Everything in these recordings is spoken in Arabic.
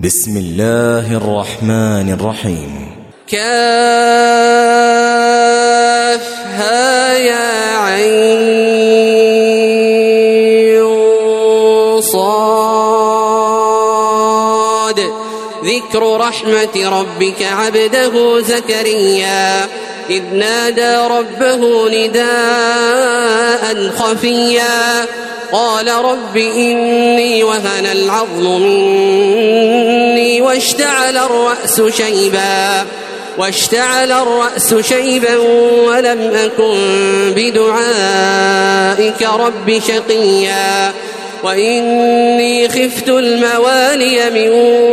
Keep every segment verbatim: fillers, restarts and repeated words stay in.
بسم الله الرحمن الرحيم. كافها يا عين صاد. ذكر رحمة ربك عبده زكريا إذ نادى ربه نداء خفيا قال رب إني وهن العظم مني واشتعل الرأس شيبا واشتعل الرأس شيبا ولم أكن بدعائك رب شقيا وإني خفت الموالي من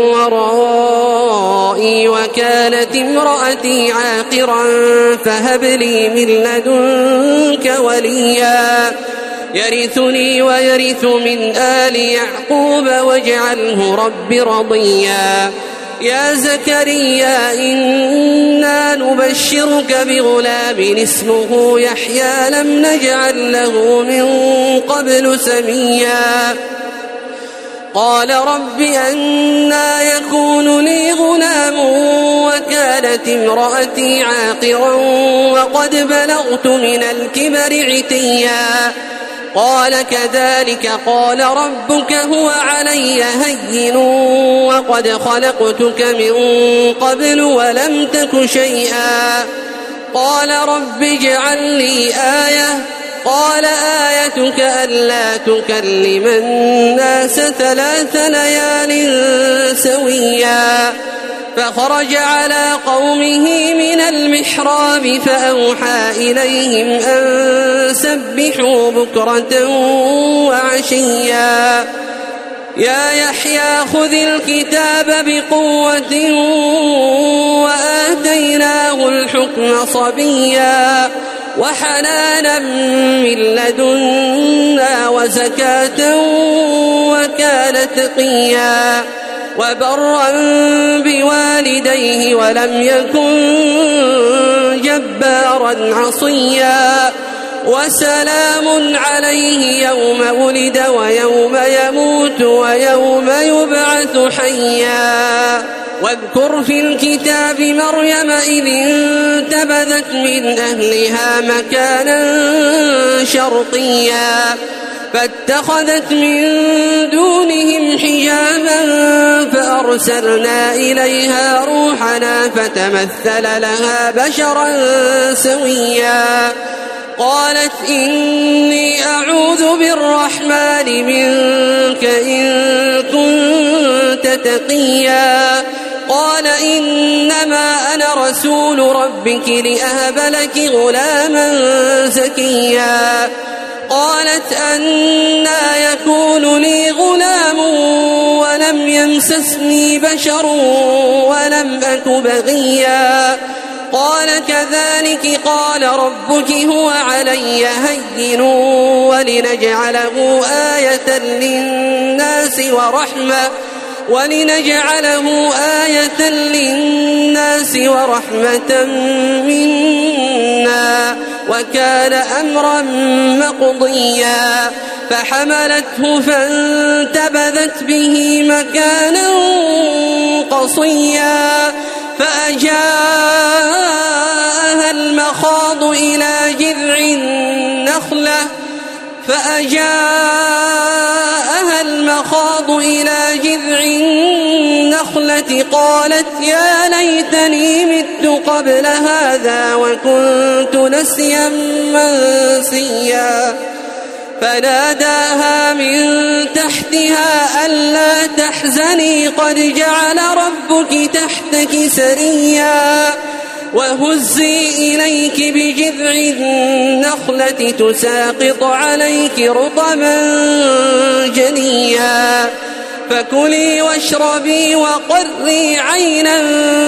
ورائي وكانت امرأتي عاقرا فهب لي من لدنك وليا يرثني ويرث من آل يعقوب واجعله رب رضيا. يا زكريا إنا نبشرك بغلام اسمه يحيى لم نجعل له من قبل سميا قال رب أنى يكون لي غلام وكانت امرأتي عاقرا وقد بلغت من الكبر عتيا قال كذلك قال ربك هو علي هين وقد خلقتك من قبل ولم تك شيئا قال رب اجعل لي آية قال آيتك ألا تكلم الناس ثلاث ليال سويا فخرج على قومه من المحراب فأوحى إليهم أن سبحوا بكرة وعشيا يا يحيى خذ الكتاب بقوة وآتيناه الحكم صبيا وحنانا من لدنا وزكاة وكان تقيا وبرا بوالديه ولم يكن جبارا عصيا وسلام عليه يوم ولد ويوم يموت ويوم يبعث حيا واذكر في الكتاب مريم إذ انتبذت من أهلها مكانا شرقيا فاتخذت من دونهم حجابا فأرسلنا إليها روحنا فتمثل لها بشرا سويا قالت إني أعوذ بالرحمن منك إن كنت تقيا قال إنما أنا رسول ربك لأهب لك غلاما زكيا قالت أنى يكون لي غلام ولم يمسسني بشر ولم أك بغيا قال كذلك قال ربك هو علي هين ولنجعله آية للناس ورحمة ولنجعله آية للناس ورحمة منا وكان أمرا مقضيا فحملته فانتبذت به مكانا قصيا فأجاءها المخاض إلى جذع النخلة فأجاءها المخاض إلى جذع النخلة قالت يا ليتني مت قبل هذا وكنت نسيا منسيا فناداها من تحتها ألا تحزني قد جعل ربك تحتك سريا وهزي إليك بجذع النخلة تساقط عليك رطبا جنيا فكلي واشربي وقري عينا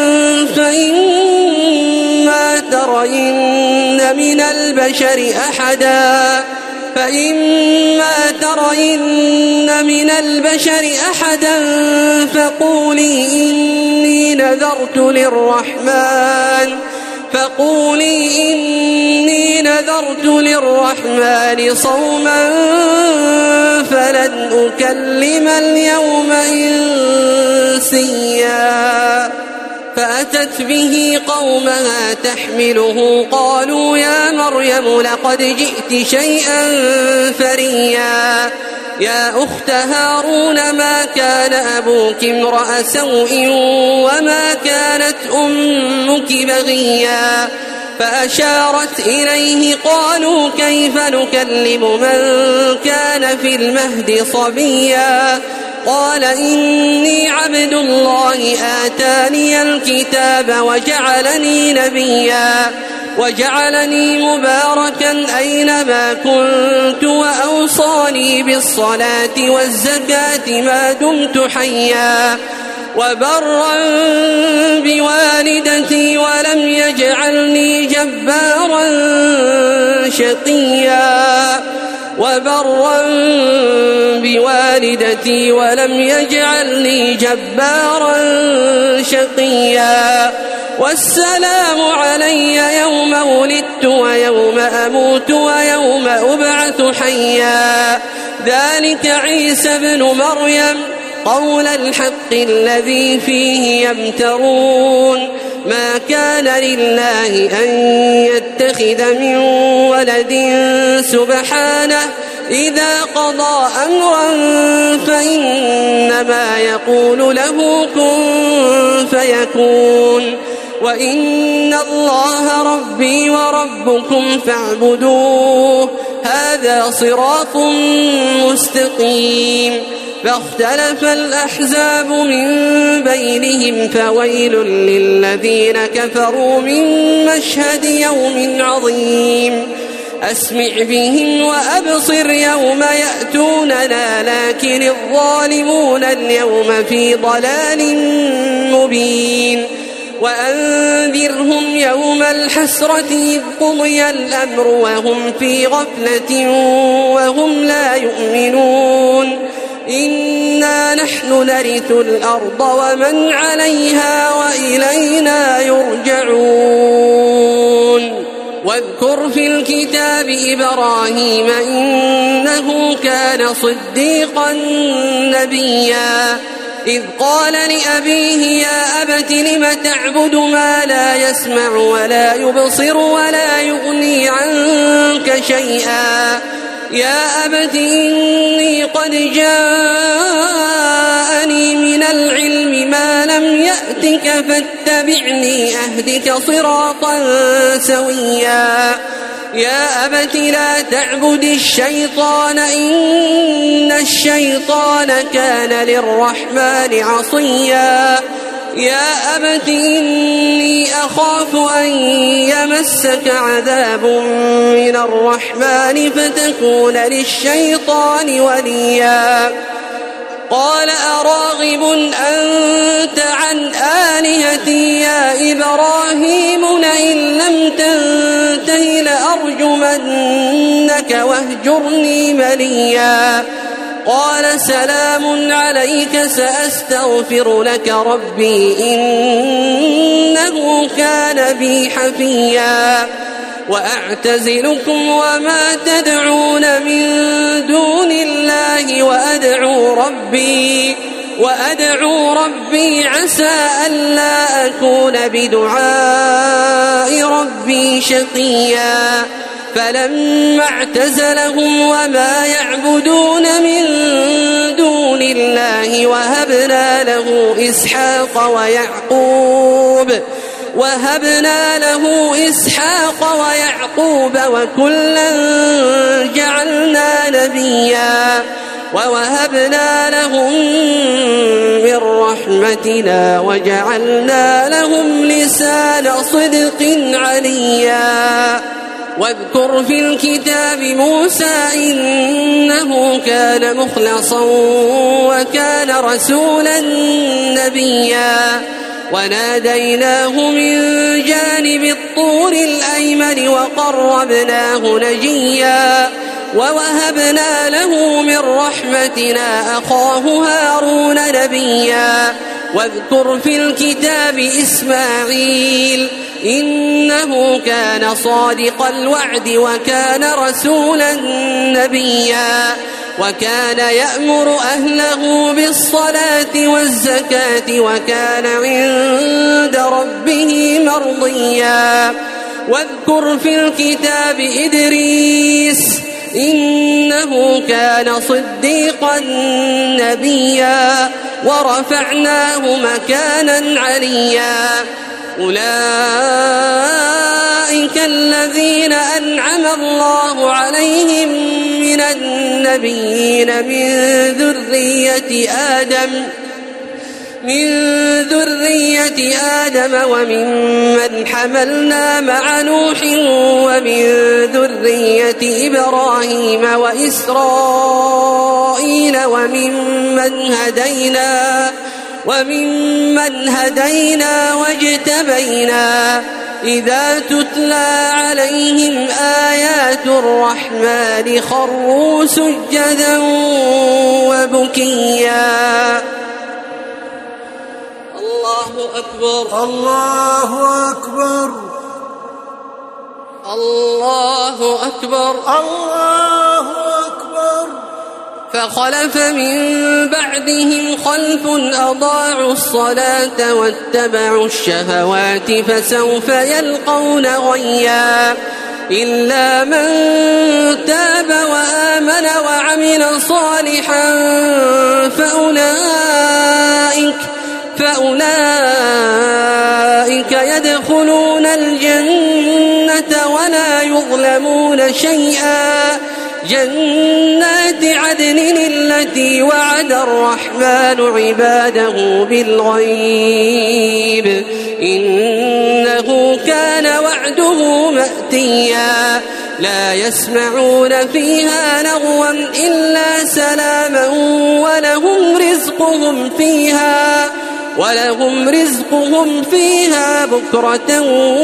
فإما ترين من البشر أحدا فإما ترين من البشر أحدا فقولي إني نذرت للرحمن فقولي إني نذرت للرحمن صوما فلن أكلم اليوم إنسيا منسيا فأتت به قومها تحمله قالوا يا مريم لقد جئت شيئا فريا يا أخت هارون ما كان أبوك امرأ سوء وما كانت أمك بغيا فأشارت إليه قالوا كيف نكلم من كان في المهد صبيا قال إني عبد الله آتاني الكتاب وجعلني نبيا وجعلني مباركا أينما كنت وأوصاني بالصلاة والزكاة ما دمت حيا وبرا بوالدتي ولم يجعلني جبارا شقيا وبرا بوالدتي ولم يجعلني جبارا شقيا والسلام علي يوم ولدت ويوم أموت ويوم أبعث حيا ذلك عيسى بن مريم قول الحق الذي فيه يمترون ما كان لله أن يتخذ من ولد سبحانه إذا قضى أمرا فإنما يقول له كن فيكون وإن الله ربي وربكم فاعبدوه هذا صراط مستقيم فاختلف الأحزاب من بينهم فويل للذين كفروا من مشهد يوم عظيم أسمع بهم وأبصر يوم يأتوننا لكن الظالمون اليوم في ضلال مبين وأنذرهم يوم الحسرة إذ قضي الأمر وهم في غفلة وهم لا يؤمنون إنا نحن نرث الأرض ومن عليها وإلينا يرجعون واذكر في الكتاب إبراهيم إنه كان صديقا نبيا إذ قال لأبيه يا أبت لم تعبد ما لا يسمع ولا يبصر ولا يغني عنك شيئا يا أبت إني قد جاءني من العلم ما لم يأتك فاتبعني أهدك صراطا سويا يا أبت لا تعبد الشيطان إن الشيطان كان للرحمن عصيا يا أبت إني أخاف أن يمسك عذاب من الرحمن فتكون للشيطان وليا قال أراغب أنت عن آلهتي يا إبراهيم لئن لم تنته لأرجمنك واهجرني مليا قال سلام عليك سأستغفر لك ربي إنه كان بي حفيا وأعتزلكم وما تدعون من دون الله وأدعو ربي وأدعو ربي عسى ألا أكون بدعاء ربي شقيا فلما اعتزلهم وما يعبدون من دون الله وهبنا له إسحاق ويعقوب وهبنا له إسحاق ويعقوب وكلا جعلنا نبيا ووهبنا لهم من رحمتنا وجعلنا لهم لسان صدق عليا واذكر في الكتاب موسى إنه كان مخلصا وكان رسولا نبيا وناديناه من جانب الطور الأيمن وقربناه نجيا ووهبنا له من رحمتنا أخاه هارون نبيا واذكر في الكتاب إسماعيل إنه كان صادق الوعد وكان رسولا نبيا وكان يأمر أهله بالصلاة والزكاة وكان عند ربه مرضيا واذكر في الكتاب إدريس إنه كان صديقا نبيا ورفعناه مكانا عليا أولئك الذين أنعم الله عليهم من النبيين من ذرية آدم من ذرية آدم وممن حملنا مع نوح ومن ذرية إبراهيم وإسرائيل وممن هدينا وممن هدينا واجتبينا إذا تتلى عليهم آيات الرحمن خروا سجدا وبكيا. الله أكبر الله أكبر الله أكبر الله أكبر. فخلف من بعدهم خلف أضاعوا الصلاة واتبعوا الشهوات فسوف يلقون غيا إلا من تاب وآمن وعمل صالحا فأولئك فأولئك يدخلون الجنة ولا يظلمون شيئا جنات عدن التي وعد الرحمن عباده بالغيب إنه كان وعده مأتيا لا يسمعون فيها لغوا إلا سلاما ولهم رزقهم فيها ولهم رزقهم فيها بكرة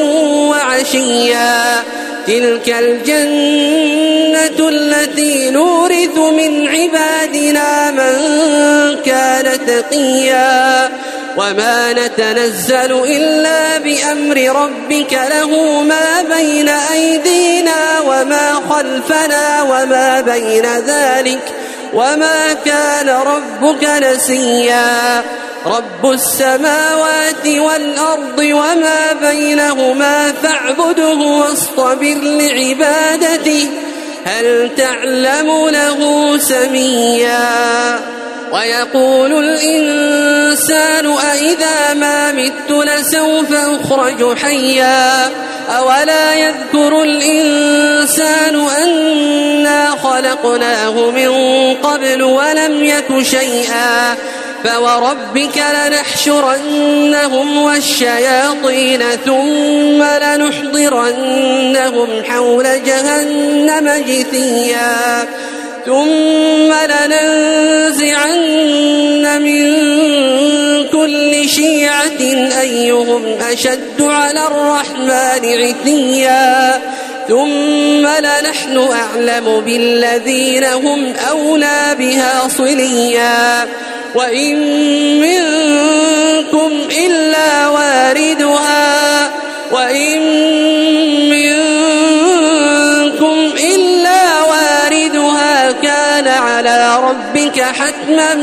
وعشيا تلك الجنة التي نورث من عبادنا من كان تقيا وما نتنزل إلا بأمر ربك له ما بين أيدينا وما خلفنا وما بين ذلك وما كان ربك نسيا رب السماوات والأرض وما بينهما فاعبده واصطبر لعبادته هل تعلم له سميا ويقول الإنسان أإذا ما مت لسوف أخرج حيا أولا يذكر الإنسان أنا خلقناه من قبل ولم يك شيئا فوربك لنحشرنهم والشياطين ثم لنحضرنهم حول جهنم جثيا ثم لننزعن من كل شيعة أيهم أشد على الرحمن عتيا ثم لنحن أعلم بالذين هم أولى بها صليا وإن منكم إلا واردها وإن منكم إلا واردها كان على ربك حتما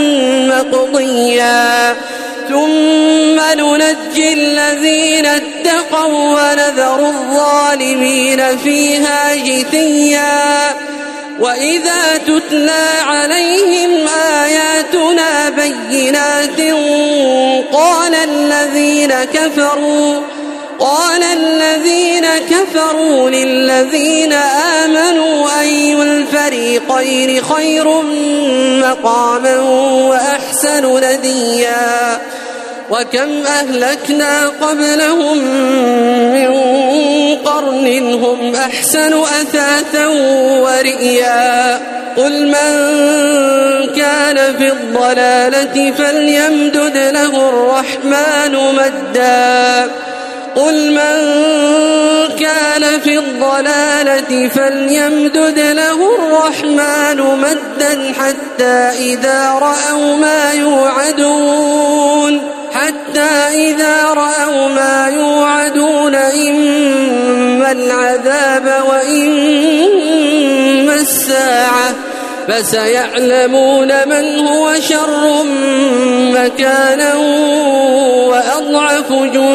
مقضيا ثم ننجي الذين اتقوا ونذر الظالمين فيها جثيا وإذا تتلى عليهم آياتنا بينات قال الذين كفروا قال الذين كفروا للذين آمنوا أي الفريقين خير مقاما وأحسن نديا وكم أهلكنا قبلهم من قرن هم أحسن أثاثا ورئيا قل من كان في الضلالة فليمدد له الرحمن مدا قل من كان في الضلالة فليمدد له الرحمن مدا حتى إذا رأوا ما يوعدون حتى إذا رأوا ما يوعدون إما العذاب وإما الساعة فسيعلمون من هو شر مكانا وأضعف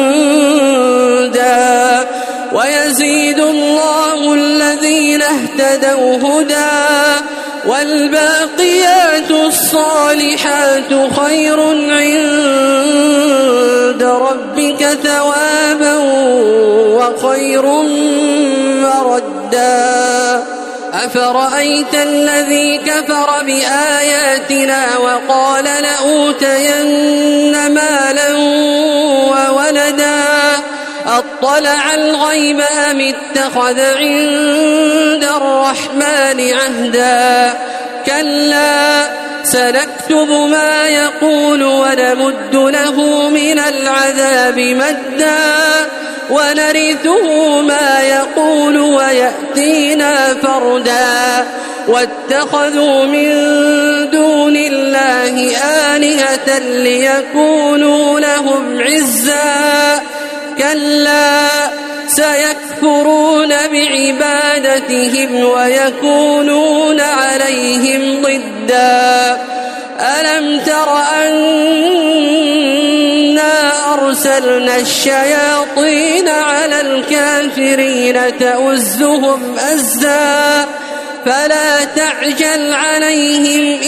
جندا ويزيد الله الذين اهتدوا هدى والباقيات الصالحات خير عند ربك ثوابا وخير مردا أفرأيت الذي كفر بآياتنا وقال لأوتين مالا وولدا أطلع الغيب أم اتخذ عند الرحمن عهدا كلا سنكتب ما يقول ونمد له من العذاب مدا ونرثه ما يقول ويأتينا فردا واتخذوا من دون الله آلهة ليكونوا لهم عزا كلا سيكفرون بعبادتهم ويكونون عليهم ضدا ألم تر أنا أرسلنا الشياطين على الكافرين تؤزهم أزا فلا تعجل عليهم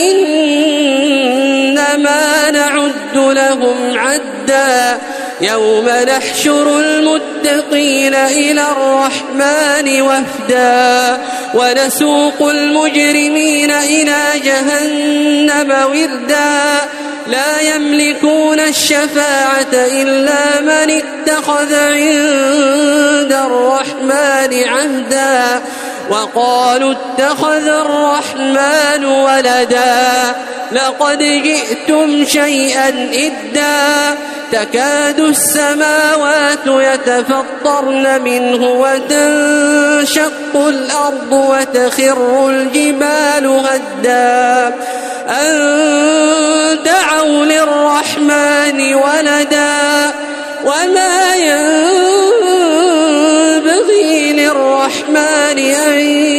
إنما نعد لهم عدا يوم نحشر المتقين إلى الرحمن وفدا ونسوق المجرمين إلى جهنم وردا لا يملكون الشفاعة إلا من اتخذ عند الرحمن عهدا وقالوا اتخذ الرحمن ولدا لقد جئتم شيئا إدا تكاد السماوات يتفطرن منه وتنشق الأرض وتخر الجبال هدا أن دعوا للرحمن ولدا وما ينبغي للرحمن أن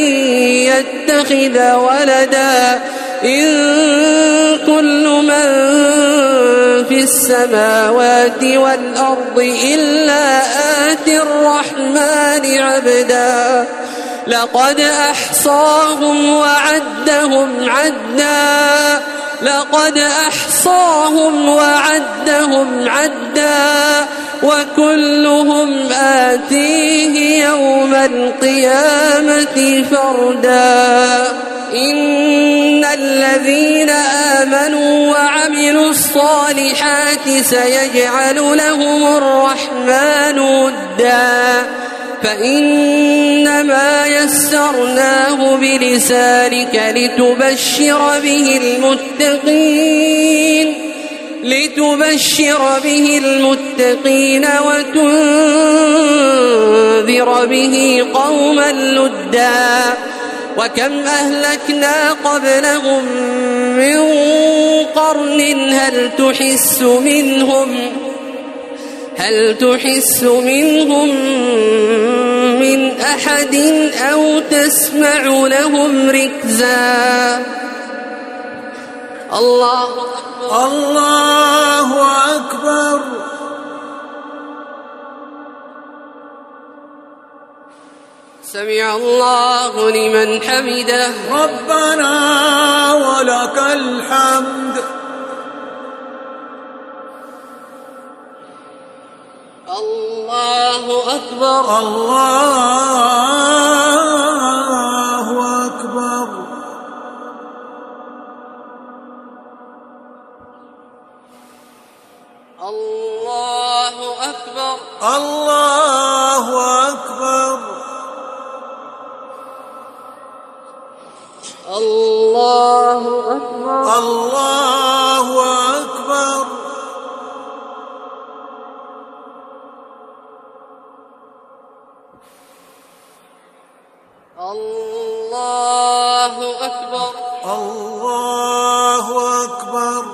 يتخذ ولدا إن كل من في السماوات والأرض إلا آتي الرحمن عبدا لقد أحصاهم وعدهم عدا لقد أحصاهم وعدهم عدا وكلهم آتيه يوم القيامة فردا إن الذين آمنوا وعملوا الصالحات سيجعل لهم الرحمن ودا فإنما يسرناه بلسانك لتبشر به المتقين لتبشر به المتقين وتنذر به قوما لدا وكم أهلكنا قبلهم من قرن هل تحس منهم هل تحس منهم من أحد أو تسمع لهم ركزا الله أكبر الله أكبر سمع الله لمن حمده ربنا ولك الحمد الله أكبر الله أكبر الله أكبر الله أكبر الله أكبر الله أكبر الله أكبر الله أكبر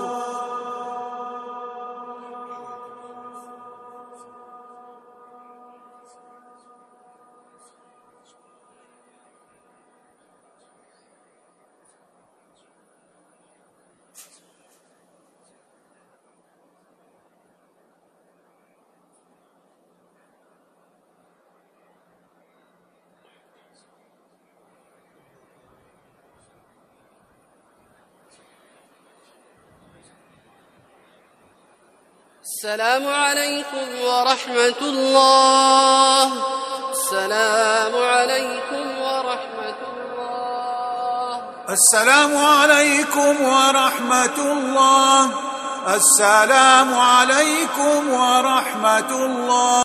السلام عليكم ورحمة الله. السلام عليكم ورحمة الله. السلام عليكم ورحمة الله. السلام عليكم ورحمة الله.